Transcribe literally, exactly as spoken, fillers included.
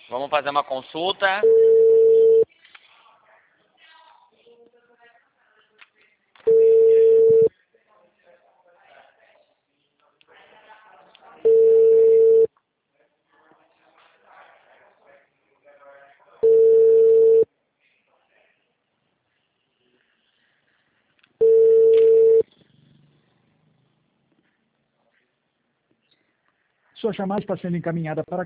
Vamos fazer uma consulta. Sua chamada está sendo encaminhada para